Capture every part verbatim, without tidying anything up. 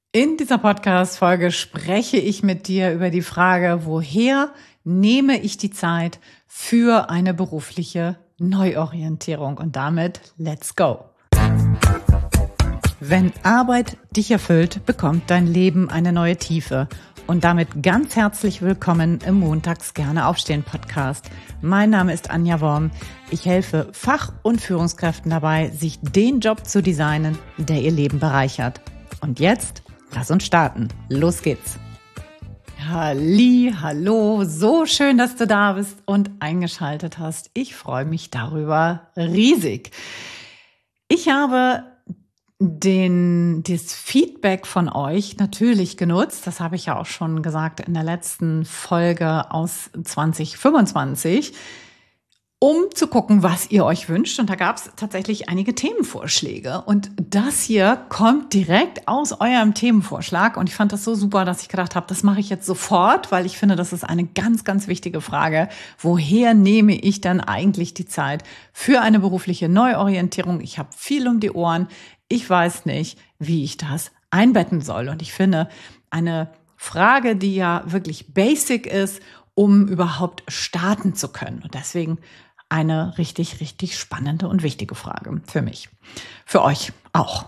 In dieser Podcast-Folge spreche ich mit dir über die Frage, woher nehme ich die Zeit für eine berufliche Neuorientierung? Und damit, let's go! Wenn Arbeit dich erfüllt, bekommt dein Leben eine neue Tiefe. Und damit ganz herzlich willkommen im Montags gerne aufstehen Podcast. Mein Name ist Anja Worm. Ich helfe Fach- und Führungskräften dabei, sich den Job zu designen, der ihr Leben bereichert. Und jetzt, lass uns starten. Los geht's. Halli, hallo, so schön, dass du da bist und eingeschaltet hast. Ich freue mich darüber riesig. Ich habe den, das Feedback von euch natürlich genutzt. Das habe ich ja auch schon gesagt in der letzten Folge aus zwanzig fünfundzwanzig, um zu gucken, was ihr euch wünscht. Und da gab es tatsächlich einige Themenvorschläge. Und das hier kommt direkt aus eurem Themenvorschlag. Und ich fand das so super, dass ich gedacht habe, das mache ich jetzt sofort, weil ich finde, das ist eine ganz, ganz wichtige Frage. Woher nehme ich dann eigentlich die Zeit für eine berufliche Neuorientierung? Ich habe viel um die Ohren. Ich weiß nicht, wie ich das einbetten soll. Und ich finde, eine Frage, die ja wirklich basic ist, um überhaupt starten zu können. Und deswegen eine richtig, richtig spannende und wichtige Frage für mich. Für euch auch.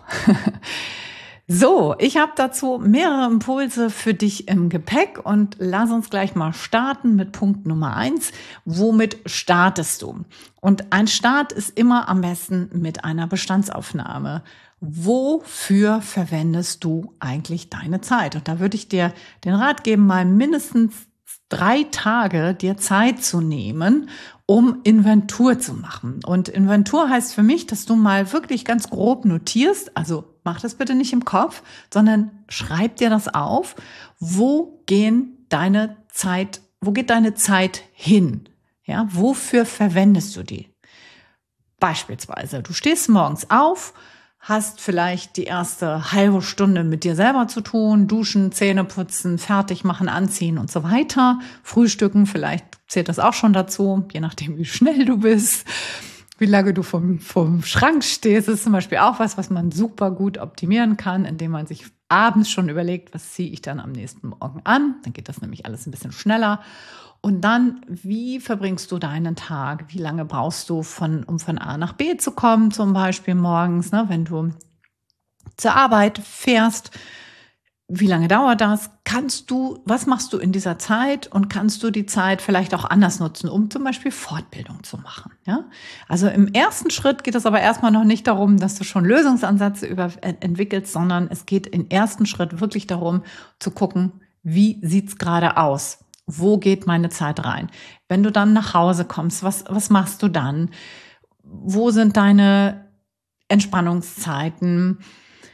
So, ich habe dazu mehrere Impulse für dich im Gepäck und lass uns gleich mal starten mit Punkt Nummer eins. Womit startest du? Und ein Start ist immer am besten mit einer Bestandsaufnahme. Wofür verwendest du eigentlich deine Zeit? Und da würde ich dir den Rat geben, mal mindestens drei Tage dir Zeit zu nehmen, um Inventur zu machen. Und Inventur heißt für mich, dass du mal wirklich ganz grob notierst, also mach das bitte nicht im Kopf, sondern schreib dir das auf. Wo gehen deine Zeit, wo geht deine Zeit hin? Ja, wofür verwendest du die? Beispielsweise, du stehst morgens auf, hast vielleicht die erste halbe Stunde mit dir selber zu tun, duschen, Zähne putzen, fertig machen, anziehen und so weiter. Frühstücken, vielleicht zählt das auch schon dazu, je nachdem, wie schnell du bist, wie lange du vom, vom Schrank stehst. Das ist zum Beispiel auch was, was man super gut optimieren kann, indem man sich abends schon überlegt, was ziehe ich dann am nächsten Morgen an. Dann geht das nämlich alles ein bisschen schneller. Und dann, wie verbringst du deinen Tag? Wie lange brauchst du, von, um von A nach B zu kommen, zum Beispiel morgens, ne, wenn du zur Arbeit fährst? Wie lange dauert das? Kannst du, was machst du in dieser Zeit? Und kannst du die Zeit vielleicht auch anders nutzen, um zum Beispiel Fortbildung zu machen? Ja? Also im ersten Schritt geht es aber erstmal noch nicht darum, dass du schon Lösungsansätze über, äh, entwickelst, sondern es geht im ersten Schritt wirklich darum, zu gucken, wie sieht's gerade aus? Wo geht meine Zeit rein? Wenn du dann nach Hause kommst, was, was machst du dann? Wo sind deine Entspannungszeiten?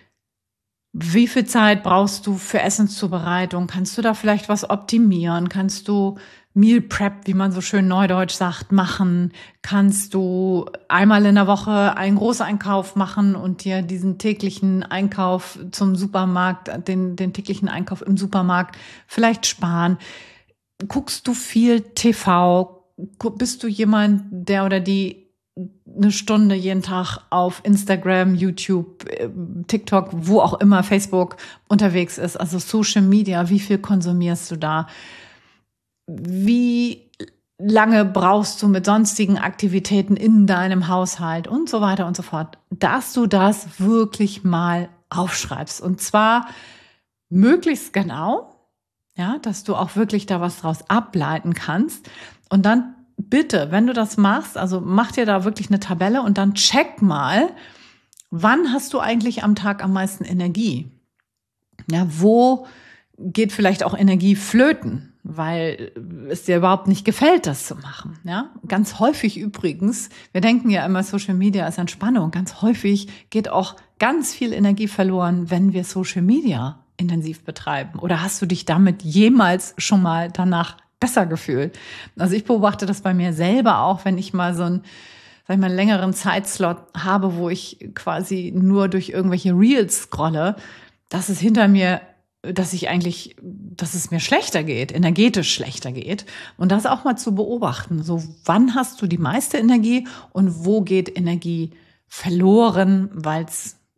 Wie viel Zeit brauchst du für Essenszubereitung? Kannst du da vielleicht was optimieren? Kannst du Meal Prep, wie man so schön neudeutsch sagt, machen? Kannst du einmal in der Woche einen Großeinkauf machen und dir diesen täglichen Einkauf zum Supermarkt, den, den täglichen Einkauf im Supermarkt vielleicht sparen? Guckst du viel T V? Bist du jemand, der oder die eine Stunde jeden Tag auf Instagram, YouTube, TikTok, wo auch immer, Facebook unterwegs ist? Also Social Media, wie viel konsumierst du da? Wie lange brauchst du mit sonstigen Aktivitäten in deinem Haushalt und so weiter und so fort? Dass du das wirklich mal aufschreibst. Und zwar möglichst genau. Ja, dass du auch wirklich da was draus ableiten kannst. Und dann bitte, wenn du das machst, also mach dir da wirklich eine Tabelle und dann check mal, wann hast du eigentlich am Tag am meisten Energie? Ja, wo geht vielleicht auch Energie flöten, weil es dir überhaupt nicht gefällt, das zu machen? Ja, ganz häufig übrigens, wir denken ja immer, Social Media ist Entspannung. Ganz häufig geht auch ganz viel Energie verloren, wenn wir Social Media intensiv betreiben. Oder hast du dich damit jemals schon mal danach besser gefühlt? Also ich beobachte das bei mir selber auch, wenn ich mal so einen, sag ich mal, längeren Zeitslot habe, wo ich quasi nur durch irgendwelche Reels scrolle, dass es hinter mir, dass ich eigentlich, dass es mir schlechter geht, energetisch schlechter geht. Und das auch mal zu beobachten. So, wann hast du die meiste Energie und wo geht Energie verloren, weil es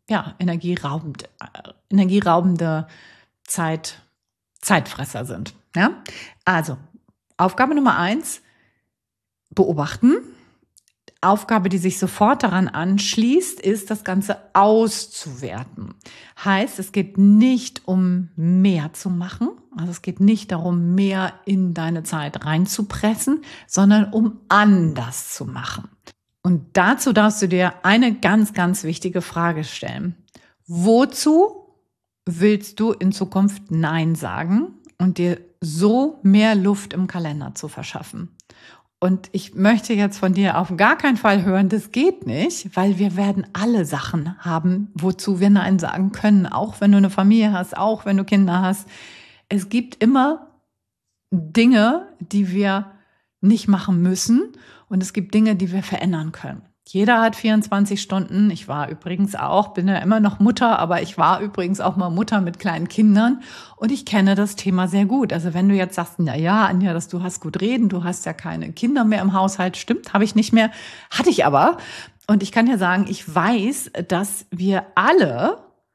ja, energieraubend, äh, energieraubende Zeit, Zeitfresser sind. Ja? Also, Aufgabe Nummer eins, beobachten. Aufgabe, die sich sofort daran anschließt, ist, das Ganze auszuwerten. Heißt, es geht nicht um mehr zu machen, also es geht nicht darum, mehr in deine Zeit reinzupressen, sondern um anders zu machen. Und dazu darfst du dir eine ganz, ganz wichtige Frage stellen. Wozu willst du in Zukunft Nein sagen und dir so mehr Luft im Kalender zu verschaffen? Und ich möchte jetzt von dir auf gar keinen Fall hören, das geht nicht, weil wir werden alle Sachen haben, wozu wir Nein sagen können, auch wenn du eine Familie hast, auch wenn du Kinder hast. Es gibt immer Dinge, die wir nicht machen müssen und es gibt Dinge, die wir verändern können. Jeder hat vierundzwanzig Stunden. Ich war übrigens auch, bin ja immer noch Mutter, aber ich war übrigens auch mal Mutter mit kleinen Kindern und ich kenne das Thema sehr gut. Also wenn du jetzt sagst, na ja, Anja, dass du hast gut reden, du hast ja keine Kinder mehr im Haushalt, stimmt, habe ich nicht mehr, hatte ich aber. Und ich kann dir sagen, ich weiß, dass wir alle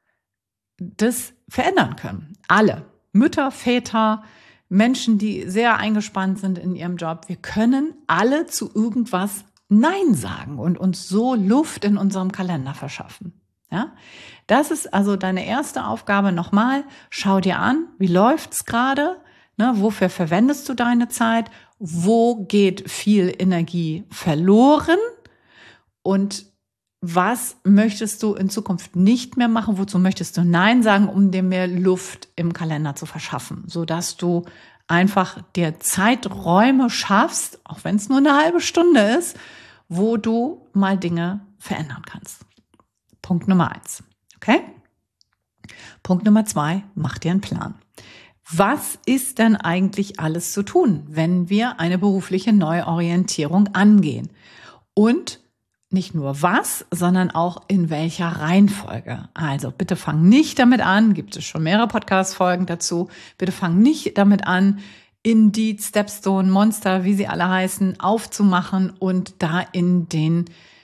das verändern können. Alle. Mütter, Väter, Menschen, die sehr eingespannt sind in ihrem Job. Wir können alle zu irgendwas Nein sagen und uns so Luft in unserem Kalender verschaffen. Ja, das ist also deine erste Aufgabe. Nochmal, schau dir an, wie läuft's gerade? Ne, wofür verwendest du deine Zeit? Wo geht viel Energie verloren? Und was möchtest du in Zukunft nicht mehr machen? Wozu möchtest du Nein sagen, um dir mehr Luft im Kalender zu verschaffen, sodass du einfach dir Zeiträume schaffst, auch wenn es nur eine halbe Stunde ist, wo du mal Dinge verändern kannst. Punkt Nummer eins. Okay? Punkt Nummer zwei, mach dir einen Plan. Was ist denn eigentlich alles zu tun, wenn wir eine berufliche Neuorientierung angehen? Und nicht nur was, sondern auch in welcher Reihenfolge. Also bitte fang nicht damit an, gibt es schon mehrere Podcast-Folgen dazu, bitte fang nicht damit an, Indeed, Stepstone, Monster, wie sie alle heißen, aufzumachen und da in den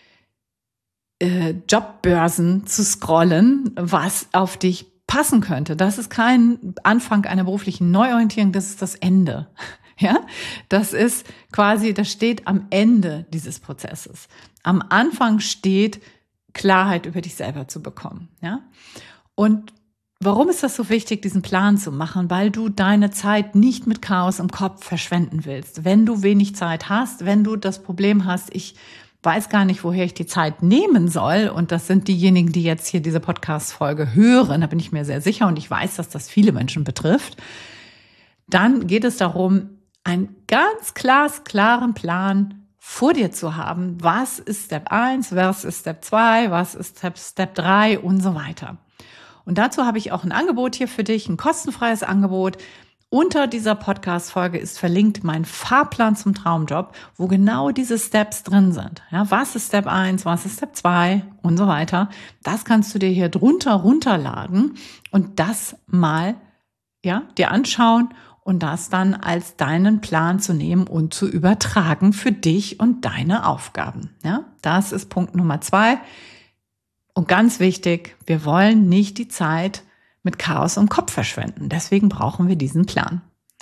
äh, Jobbörsen zu scrollen, was auf dich passen könnte. Das ist kein Anfang einer beruflichen Neuorientierung, das ist das Ende. Ja, das ist quasi, das steht am Ende dieses Prozesses. Am Anfang steht, Klarheit über dich selber zu bekommen. Ja, und warum ist das so wichtig, diesen Plan zu machen? Weil du deine Zeit nicht mit Chaos im Kopf verschwenden willst. Wenn du wenig Zeit hast, wenn du das Problem hast, ich weiß gar nicht, woher ich die Zeit nehmen soll, und das sind diejenigen, die jetzt hier diese Podcast-Folge hören, da bin ich mir sehr sicher und ich weiß, dass das viele Menschen betrifft, dann geht es darum, einen ganz glasklaren Plan vor dir zu haben. Was ist Step eins, was ist Step zwei, was ist Step, Step drei und so weiter. Und dazu habe ich auch ein Angebot hier für dich, ein kostenfreies Angebot. Unter dieser Podcast-Folge ist verlinkt mein Fahrplan zum Traumjob, wo genau diese Steps drin sind. Ja, was ist Step eins, was ist Step zwei und so weiter. Das kannst du dir hier drunter runterladen und das mal ja, dir anschauen und das dann als deinen Plan zu nehmen und zu übertragen für dich und deine Aufgaben. Ja, das ist Punkt Nummer zwei. Und ganz wichtig, wir wollen nicht die Zeit mit Chaos im Kopf verschwenden. Deswegen brauchen wir diesen Plan.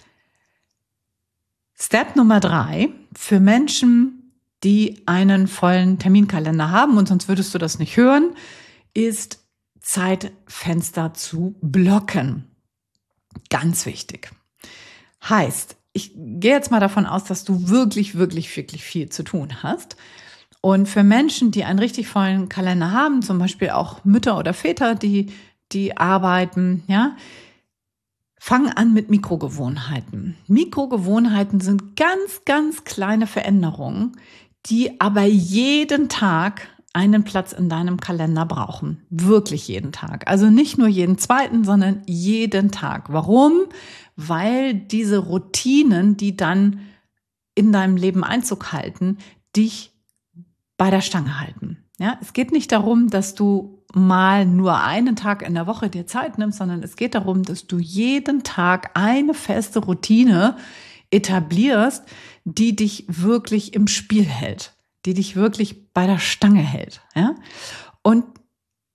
Step Nummer drei, für Menschen, die einen vollen Terminkalender haben, und sonst würdest du das nicht hören, ist Zeitfenster zu blocken. Ganz wichtig. Heißt, ich gehe jetzt mal davon aus, dass du wirklich, wirklich, wirklich viel zu tun hast. Und für Menschen, die einen richtig vollen Kalender haben, zum Beispiel auch Mütter oder Väter, die, die arbeiten, ja, fang an mit Mikrogewohnheiten. Mikrogewohnheiten sind ganz, ganz kleine Veränderungen, die aber jeden Tag einen Platz in deinem Kalender brauchen. Wirklich jeden Tag. Also nicht nur jeden zweiten, sondern jeden Tag. Warum? Weil diese Routinen, die dann in deinem Leben Einzug halten, dich bei der Stange halten. Ja, es geht nicht darum, dass du mal nur einen Tag in der Woche dir Zeit nimmst, sondern es geht darum, dass du jeden Tag eine feste Routine etablierst, die dich wirklich im Spiel hält, die dich wirklich bei der Stange hält. Ja? Und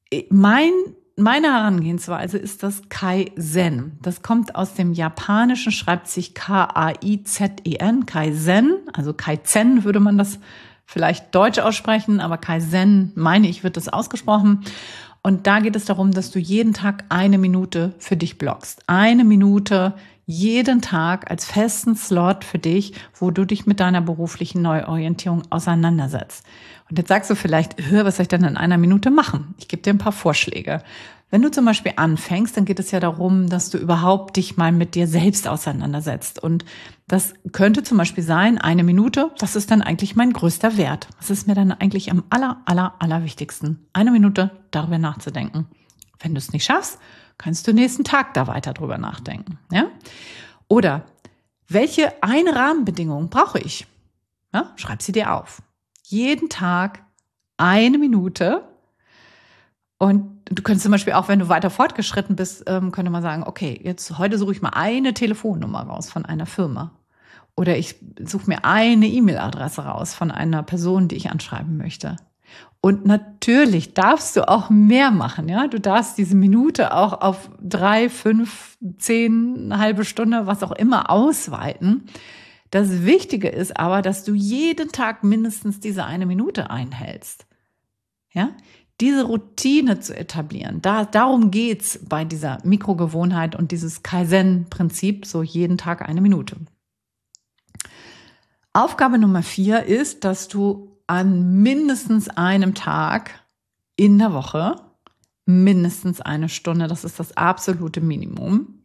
Mein, meine Herangehensweise ist das Kaizen. Das kommt aus dem Japanischen, schreibt sich K A I Z E N, Kaizen, also Kaizen würde man das vielleicht deutsch aussprechen, aber Kaizen, meine ich, wird das ausgesprochen. Und da geht es darum, dass du jeden Tag eine Minute für dich blockst. Eine Minute jeden Tag als festen Slot für dich, wo du dich mit deiner beruflichen Neuorientierung auseinandersetzt. Und jetzt sagst du vielleicht, hör, was soll ich denn in einer Minute machen? Ich gebe dir ein paar Vorschläge. Wenn du zum Beispiel anfängst, dann geht es ja darum, dass du überhaupt dich mal mit dir selbst auseinandersetzt. Und das könnte zum Beispiel sein, eine Minute, was ist dann eigentlich mein größter Wert? Was ist mir dann eigentlich am aller, aller, aller wichtigsten? Eine Minute darüber nachzudenken. Wenn du es nicht schaffst, kannst du nächsten Tag da weiter drüber nachdenken. Ja? Oder welche eine Rahmenbedingung brauche ich? Ja? Schreib sie dir auf. Jeden Tag eine Minute. Und du könntest zum Beispiel auch, wenn du weiter fortgeschritten bist, ähm, könnte man sagen, okay, jetzt heute suche ich mal eine Telefonnummer raus von einer Firma. Oder ich suche mir eine E-Mail-Adresse raus von einer Person, die ich anschreiben möchte. Und natürlich darfst du auch mehr machen, ja. Du darfst diese Minute auch auf drei, fünf, zehn, eine halbe Stunde, was auch immer ausweiten. Das Wichtige ist aber, dass du jeden Tag mindestens diese eine Minute einhältst. Ja? Diese Routine zu etablieren, da, darum geht's bei dieser Mikrogewohnheit und dieses Kaizen-Prinzip, so jeden Tag eine Minute. Aufgabe Nummer vier ist, dass du an mindestens einem Tag in der Woche, mindestens eine Stunde, das ist das absolute Minimum,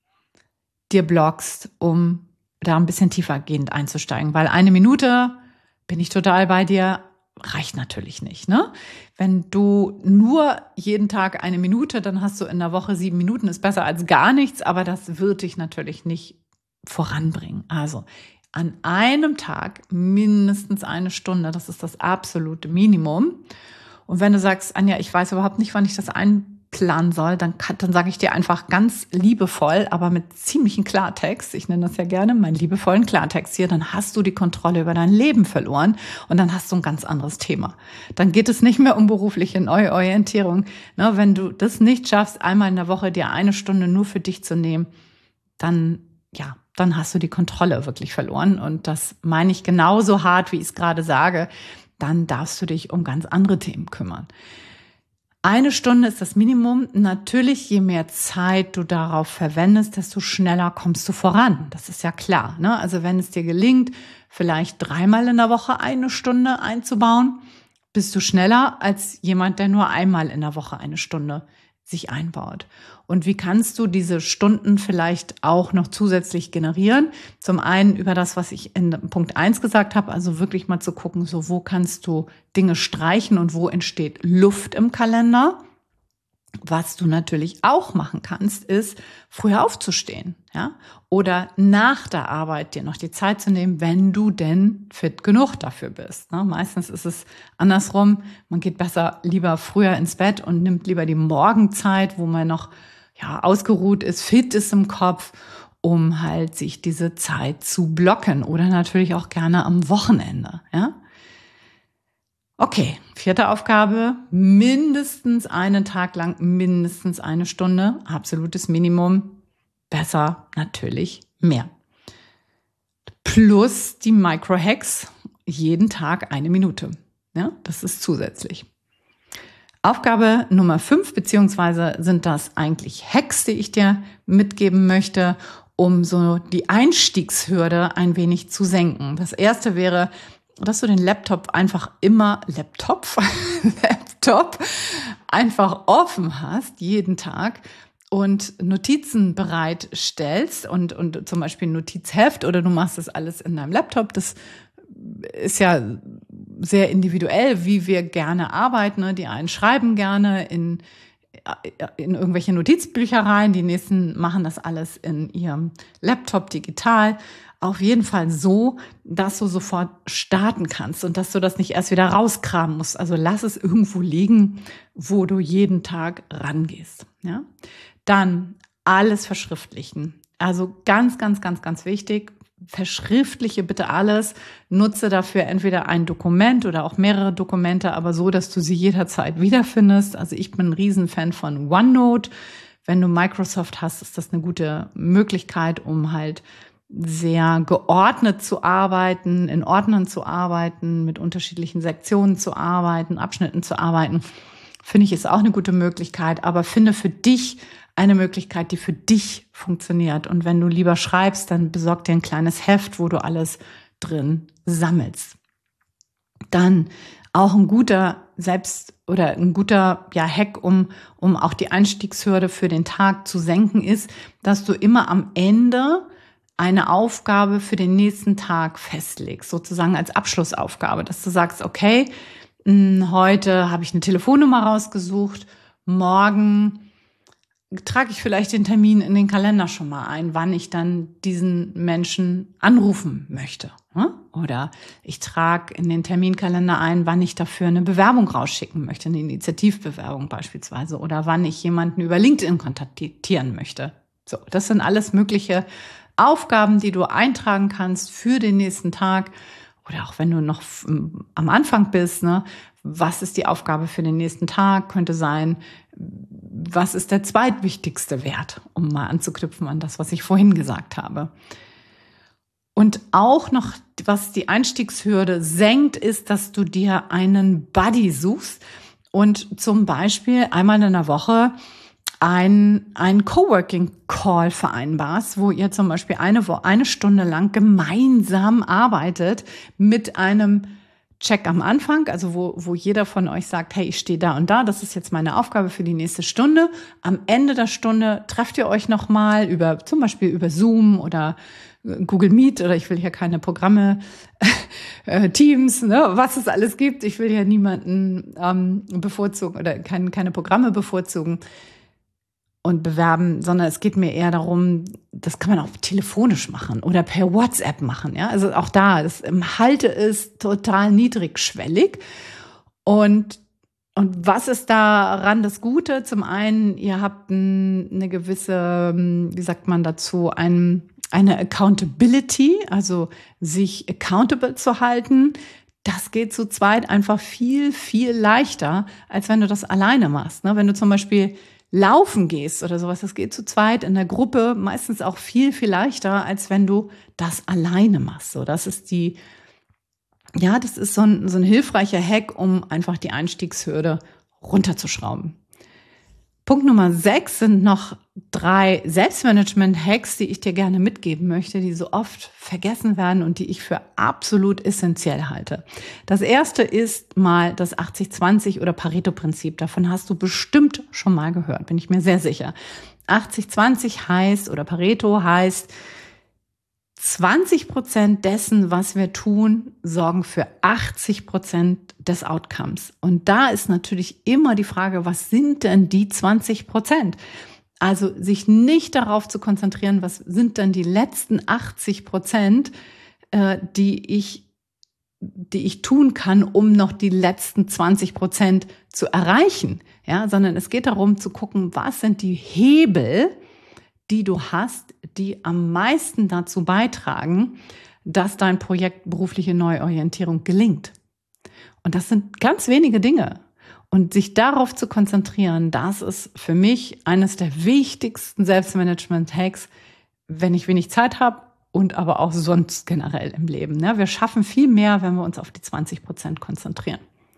dir blockst, um da ein bisschen tiefergehend einzusteigen. Weil eine Minute, bin ich total bei dir, reicht natürlich nicht, ne? Wenn du nur jeden Tag eine Minute, dann hast du in der Woche sieben Minuten, ist besser als gar nichts, aber das wird dich natürlich nicht voranbringen. Also an einem Tag mindestens eine Stunde, das ist das absolute Minimum. Und wenn du sagst, Anja, ich weiß überhaupt nicht, wann ich das einplanen soll, dann, kann, dann sage ich dir einfach ganz liebevoll, aber mit ziemlichen Klartext, ich nenne das ja gerne meinen liebevollen Klartext hier, dann hast du die Kontrolle über dein Leben verloren und dann hast du ein ganz anderes Thema. Dann geht es nicht mehr um berufliche Neuorientierung. Ne, wenn du das nicht schaffst, einmal in der Woche dir eine Stunde nur für dich zu nehmen, dann, ja, dann hast du die Kontrolle wirklich verloren. Und das meine ich genauso hart, wie ich es gerade sage. Dann darfst du dich um ganz andere Themen kümmern. Eine Stunde ist das Minimum. Natürlich, je mehr Zeit du darauf verwendest, desto schneller kommst du voran. Das ist ja klar, ne? Also wenn es dir gelingt, vielleicht dreimal in der Woche eine Stunde einzubauen, bist du schneller als jemand, der nur einmal in der Woche eine Stunde sich einbaut. Und wie kannst du diese Stunden vielleicht auch noch zusätzlich generieren? Zum einen über das, was ich in Punkt eins gesagt habe, also wirklich mal zu gucken, so wo kannst du Dinge streichen und wo entsteht Luft im Kalender. Was du natürlich auch machen kannst, ist früher aufzustehen, ja, oder nach der Arbeit dir noch die Zeit zu nehmen, wenn du denn fit genug dafür bist. Ne? Meistens ist es andersrum, man geht besser lieber früher ins Bett und nimmt lieber die Morgenzeit, wo man noch ja ausgeruht ist, fit ist im Kopf, um halt sich diese Zeit zu blocken oder natürlich auch gerne am Wochenende, ja. Okay, vierte Aufgabe, mindestens einen Tag lang, mindestens eine Stunde, absolutes Minimum, besser natürlich mehr. Plus die Micro-Hacks, jeden Tag eine Minute, ja, das ist zusätzlich. Aufgabe Nummer fünf, beziehungsweise sind das eigentlich Hacks, die ich dir mitgeben möchte, um so die Einstiegshürde ein wenig zu senken. Das erste wäre, dass du den Laptop einfach immer, Laptop, Laptop einfach offen hast, jeden Tag und Notizen bereitstellst und, und zum Beispiel ein Notizheft oder du machst das alles in deinem Laptop. Das ist ja sehr individuell, wie wir gerne arbeiten. Ne? Die einen schreiben gerne in, in irgendwelche Notizbücher rein, die nächsten machen das alles in ihrem Laptop digital. Auf jeden Fall so, dass du sofort starten kannst und dass du das nicht erst wieder rauskramen musst. Also lass es irgendwo liegen, wo du jeden Tag rangehst. Ja? Dann alles verschriftlichen. Also ganz, ganz, ganz, ganz wichtig. verschriftliche bitte alles, nutze dafür entweder ein Dokument oder auch mehrere Dokumente, aber so, dass du sie jederzeit wiederfindest. Also ich bin ein Riesenfan von OneNote. Wenn du Microsoft hast, ist das eine gute Möglichkeit, um halt sehr geordnet zu arbeiten, in Ordnern zu arbeiten, mit unterschiedlichen Sektionen zu arbeiten, Abschnitten zu arbeiten. Finde ich, ist auch eine gute Möglichkeit, aber finde für dich eine Möglichkeit, die für dich funktioniert. Und wenn du lieber schreibst, dann besorg dir ein kleines Heft, wo du alles drin sammelst. Dann auch ein guter Selbst- oder ein guter ja, Hack, um, um auch die Einstiegshürde für den Tag zu senken, ist, dass du immer am Ende eine Aufgabe für den nächsten Tag festlegst, sozusagen als Abschlussaufgabe, dass du sagst, okay, heute habe ich eine Telefonnummer rausgesucht, morgen trage ich vielleicht den Termin in den Kalender schon mal ein, wann ich dann diesen Menschen anrufen möchte. Oder ich trage in den Terminkalender ein, wann ich dafür eine Bewerbung rausschicken möchte, eine Initiativbewerbung beispielsweise, oder wann ich jemanden über LinkedIn kontaktieren möchte. So, das sind alles mögliche Aufgaben, die du eintragen kannst für den nächsten Tag. Oder auch wenn du noch am Anfang bist, ne, was ist die Aufgabe für den nächsten Tag? Könnte sein, was ist der zweitwichtigste Wert, um mal anzuknüpfen an das, was ich vorhin gesagt habe. Und auch noch, was die Einstiegshürde senkt, ist, dass du dir einen Buddy suchst und zum Beispiel einmal in der Woche ein, ein Coworking-Call vereinbarst, wo ihr zum Beispiel eine, Wo- eine Stunde lang gemeinsam arbeitet mit einem Check am Anfang, also wo, wo jeder von euch sagt, hey, ich stehe da und da, das ist jetzt meine Aufgabe für die nächste Stunde. Am Ende der Stunde trefft ihr euch nochmal über, zum Beispiel über Zoom oder Google Meet, oder ich will hier keine Programme, äh, Teams, ne, was es alles gibt. Ich will hier niemanden ähm, bevorzugen oder kein, keine Programme bevorzugen und bewerben, sondern es geht mir eher darum, das kann man auch telefonisch machen oder per WhatsApp machen. Ja, also auch da, das Halte ist total niedrigschwellig. Und, und was ist daran das Gute? Zum einen, ihr habt ein, eine gewisse, wie sagt man dazu, ein, eine Accountability, also sich accountable zu halten. Das geht zu zweit einfach viel, viel leichter, als wenn du das alleine machst. Wenn du zum Beispiel laufen gehst oder sowas, das geht zu zweit in der Gruppe meistens auch viel, viel leichter, als wenn du das alleine machst. So, das ist die, ja, das ist so ein, so ein hilfreicher Hack, um einfach die Einstiegshürde runterzuschrauben. Punkt Nummer sechs sind noch drei Selbstmanagement-Hacks, die ich dir gerne mitgeben möchte, die so oft vergessen werden und die ich für absolut essentiell halte. Das erste ist mal das achtzig zwanzig oder Pareto-Prinzip. Davon hast du bestimmt schon mal gehört, bin ich mir sehr sicher. achtzig zwanzig heißt, oder Pareto heißt, zwanzig Prozent dessen, was wir tun, sorgen für achtzig Prozent des Outcomes. Und da ist natürlich immer die Frage, was sind denn die zwanzig Prozent? Also sich nicht darauf zu konzentrieren, was sind denn die letzten achtzig Prozent, äh, die ich, die ich tun kann, um noch die letzten zwanzig Prozent zu erreichen. Ja, sondern es geht darum zu gucken, was sind die Hebel, die du hast, die am meisten dazu beitragen, dass dein Projekt berufliche Neuorientierung gelingt. Und das sind ganz wenige Dinge. Und sich darauf zu konzentrieren, das ist für mich eines der wichtigsten Selbstmanagement-Hacks, wenn ich wenig Zeit habe und aber auch sonst generell im Leben. Wir schaffen viel mehr, wenn wir uns auf die zwanzig Prozent konzentrieren.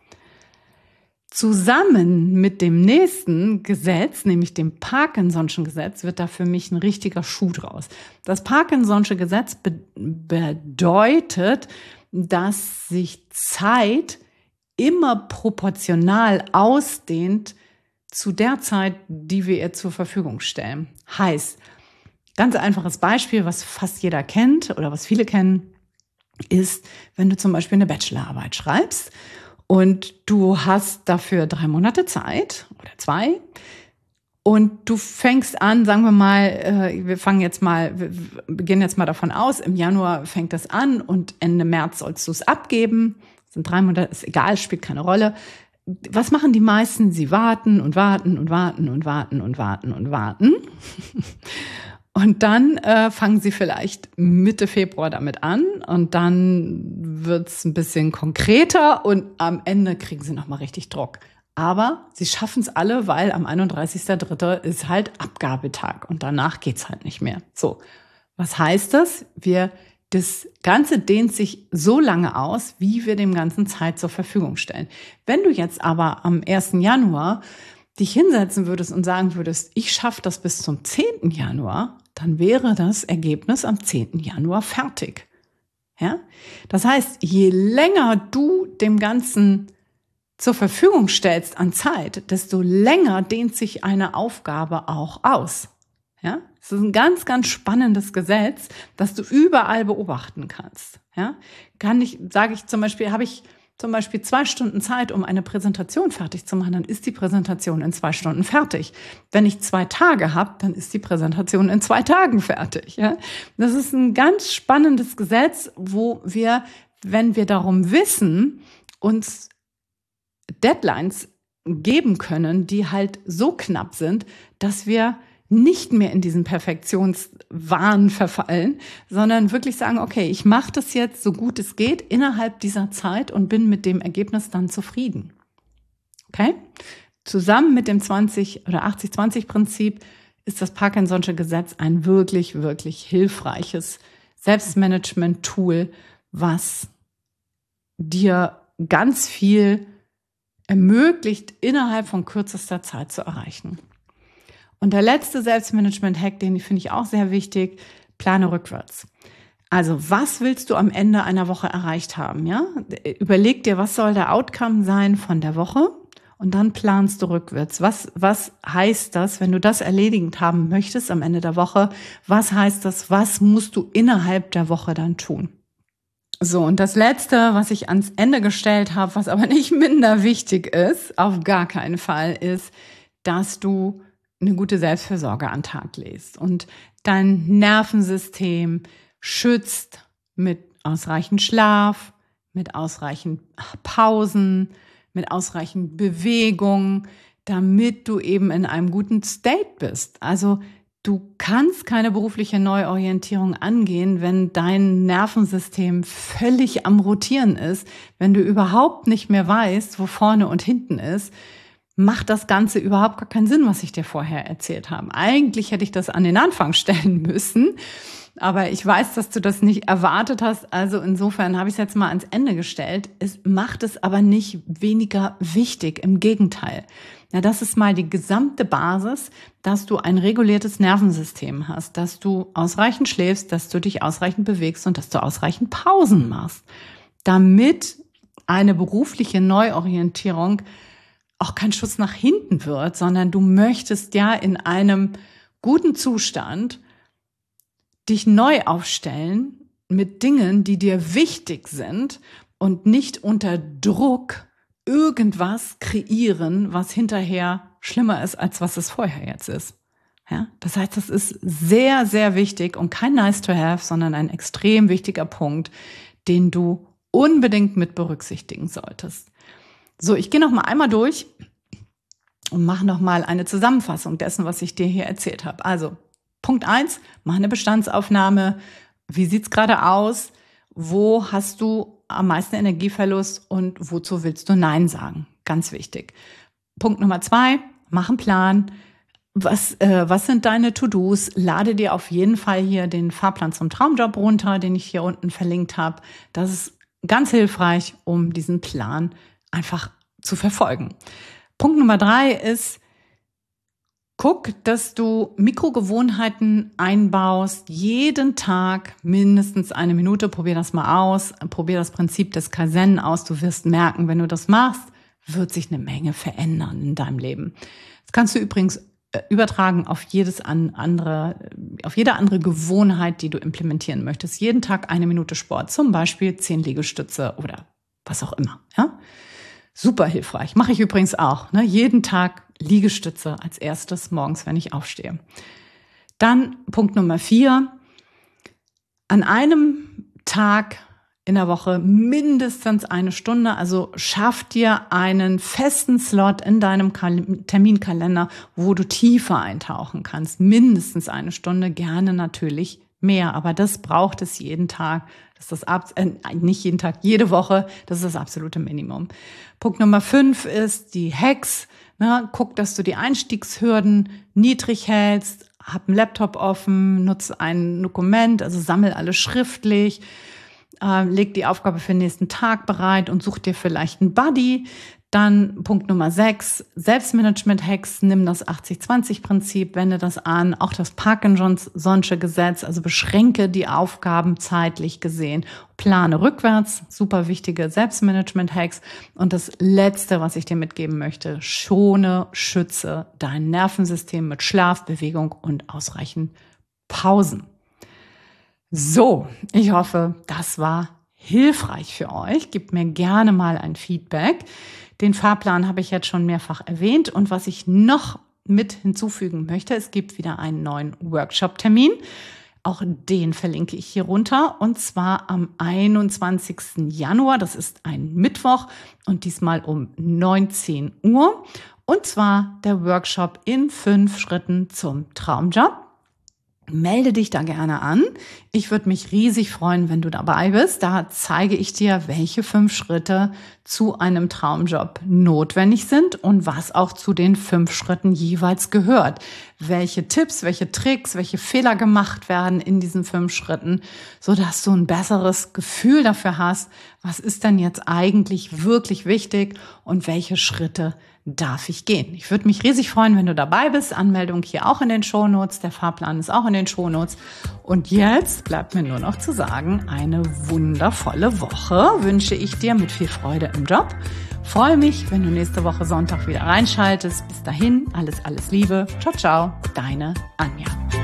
Zusammen mit dem nächsten Gesetz, nämlich dem Parkinson'schen Gesetz, wird da für mich ein richtiger Schuh draus. Das Parkinson'sche Gesetz be- bedeutet, dass sich Zeit immer proportional ausdehnt zu der Zeit, die wir ihr zur Verfügung stellen. Heißt, ganz einfaches Beispiel, was fast jeder kennt oder was viele kennen, ist, wenn du zum Beispiel eine Bachelorarbeit schreibst und du hast dafür drei Monate Zeit oder zwei und du fängst an, sagen wir mal, wir fangen jetzt mal, wir beginnen jetzt mal davon aus, im Januar fängt das an und Ende März sollst du es abgeben. Das sind drei Monate, ist egal, spielt keine Rolle. Was machen die meisten? Sie warten und warten und warten und warten und warten und warten. Und dann äh, fangen sie vielleicht Mitte Februar damit an und dann wird's ein bisschen konkreter und am Ende kriegen sie nochmal richtig Druck. Aber sie schaffen es alle, weil am einunddreißigsten dritten ist halt Abgabetag und danach geht's halt nicht mehr. So, was heißt das? Wir, das Ganze dehnt sich so lange aus, wie wir dem Ganzen Zeit zur Verfügung stellen. Wenn du jetzt aber am ersten Januar dich hinsetzen würdest und sagen würdest, ich schaffe das bis zum zehnten Januar, dann wäre das Ergebnis am zehnten Januar fertig. Ja? Das heißt, je länger du dem Ganzen zur Verfügung stellst an Zeit, desto länger dehnt sich eine Aufgabe auch aus. Ja? Das ist ein ganz, ganz spannendes Gesetz, das du überall beobachten kannst. Ja? Kann ich, sage ich zum Beispiel, habe ich zum Beispiel zwei Stunden Zeit, um eine Präsentation fertig zu machen, dann ist die Präsentation in zwei Stunden fertig. Wenn ich zwei Tage habe, dann ist die Präsentation in zwei Tagen fertig. Ja? Das ist ein ganz spannendes Gesetz, wo wir, wenn wir darum wissen, uns Deadlines geben können, die halt so knapp sind, dass wir nicht mehr in diesen Perfektionswahn verfallen, sondern wirklich sagen, okay, ich mache das jetzt so gut es geht innerhalb dieser Zeit und bin mit dem Ergebnis dann zufrieden. Okay? Zusammen mit dem zwanzig oder achtzig zwanzig Prinzip ist das Parkinson'sche Gesetz ein wirklich, wirklich hilfreiches Selbstmanagement-Tool, was dir ganz viel ermöglicht, innerhalb von kürzester Zeit zu erreichen. Und der letzte Selbstmanagement-Hack, den finde ich auch sehr wichtig, plane rückwärts. Also was willst du am Ende einer Woche erreicht haben? Ja? Überleg dir, was soll der Outcome sein von der Woche und dann planst du rückwärts. Was, was heißt das, wenn du das erledigt haben möchtest am Ende der Woche? Was heißt das? Was musst du innerhalb der Woche dann tun? So, und das Letzte, was ich ans Ende gestellt habe, was aber nicht minder wichtig ist, auf gar keinen Fall, ist, dass du eine gute Selbstfürsorge an den Tag legst und dein Nervensystem schützt mit ausreichend Schlaf, mit ausreichend Pausen, mit ausreichend Bewegung, damit du eben in einem guten State bist. Also du kannst keine berufliche Neuorientierung angehen, wenn dein Nervensystem völlig am Rotieren ist, wenn du überhaupt nicht mehr weißt, wo vorne und hinten ist. Macht das Ganze überhaupt gar keinen Sinn, was ich dir vorher erzählt habe. Eigentlich hätte ich das an den Anfang stellen müssen, aber ich weiß, dass du das nicht erwartet hast. Also insofern habe ich es jetzt mal ans Ende gestellt. Es macht es aber nicht weniger wichtig, im Gegenteil. Ja, das ist mal die gesamte Basis, dass du ein reguliertes Nervensystem hast, dass du ausreichend schläfst, dass du dich ausreichend bewegst und dass du ausreichend Pausen machst, damit eine berufliche Neuorientierung auch kein Schuss nach hinten wird, sondern du möchtest ja in einem guten Zustand dich neu aufstellen mit Dingen, die dir wichtig sind und nicht unter Druck irgendwas kreieren, was hinterher schlimmer ist, als was es vorher jetzt ist. Ja? Das heißt, das ist sehr, sehr wichtig und kein nice to have, sondern ein extrem wichtiger Punkt, den du unbedingt mit berücksichtigen solltest. So, ich gehe noch mal einmal durch und mache noch mal eine Zusammenfassung dessen, was ich dir hier erzählt habe. Also, Punkt eins, mach eine Bestandsaufnahme. Wie sieht's gerade aus? Wo hast du am meisten Energieverlust und wozu willst du Nein sagen? Ganz wichtig. Punkt Nummer zwei, mach einen Plan. Was, äh, was sind deine To-Dos? Lade dir auf jeden Fall hier den Fahrplan zum Traumjob runter, den ich hier unten verlinkt habe. Das ist ganz hilfreich, um diesen Plan einfach zu verfolgen. Punkt Nummer drei ist, guck, dass du Mikrogewohnheiten einbaust, jeden Tag mindestens eine Minute. Probier das mal aus, probier das Prinzip des Kaizen aus. Du wirst merken, wenn du das machst, wird sich eine Menge verändern in deinem Leben. Das kannst du übrigens übertragen auf jedes andere, auf jede andere Gewohnheit, die du implementieren möchtest. Jeden Tag eine Minute Sport, zum Beispiel zehn Liegestütze oder was auch immer. Ja? Super hilfreich. Mache ich übrigens auch. Ne? Jeden Tag Liegestütze als erstes morgens, wenn ich aufstehe. Dann Punkt Nummer vier. An einem Tag in der Woche mindestens eine Stunde. Also schaff dir einen festen Slot in deinem Terminkalender, wo du tiefer eintauchen kannst. Mindestens eine Stunde, gerne natürlich mehr. Aber das braucht es jeden Tag. Das ist das, äh, nicht jeden Tag, jede Woche. Das ist das absolute Minimum. Punkt Nummer fünf ist die Hacks. Ne? Guck, dass du die Einstiegshürden niedrig hältst. Hab einen Laptop offen, nutze ein Dokument, also sammel alles schriftlich. Äh, leg die Aufgabe für den nächsten Tag bereit und such dir vielleicht einen Buddy. Dann Punkt Nummer sechs, Selbstmanagement-Hacks, nimm das achtzig zwanzig Prinzip, wende das an, auch das Parkinson'sche Gesetz, also beschränke die Aufgaben zeitlich gesehen, plane rückwärts, super wichtige Selbstmanagement-Hacks. Und das Letzte, was ich dir mitgeben möchte, schone, schütze dein Nervensystem mit Schlaf, Bewegung und ausreichend Pausen. So, ich hoffe, das war hilfreich für euch. Gebt mir gerne mal ein Feedback. Den Fahrplan habe ich jetzt schon mehrfach erwähnt. Und was ich noch mit hinzufügen möchte, es gibt wieder einen neuen Workshop-Termin. Auch den verlinke ich hier runter. Und zwar am einundzwanzigsten Januar. Das ist ein Mittwoch und diesmal um neunzehn Uhr. Und zwar der Workshop in fünf Schritten zum Traumjob. Melde dich da gerne an. Ich würde mich riesig freuen, wenn du dabei bist. Da zeige ich dir, welche fünf Schritte zu einem Traumjob notwendig sind und was auch zu den fünf Schritten jeweils gehört. Welche Tipps, welche Tricks, welche Fehler gemacht werden in diesen fünf Schritten, sodass du ein besseres Gefühl dafür hast, was ist denn jetzt eigentlich wirklich wichtig und welche Schritte darf ich gehen. Ich würde mich riesig freuen, wenn du dabei bist. Anmeldung hier auch in den Shownotes. Der Fahrplan ist auch in den Shownotes. Und jetzt bleibt mir nur noch zu sagen, eine wundervolle Woche wünsche ich dir mit viel Freude im Job. Freue mich, wenn du nächste Woche Sonntag wieder reinschaltest. Bis dahin, alles, alles Liebe. Ciao, ciao, deine Anja.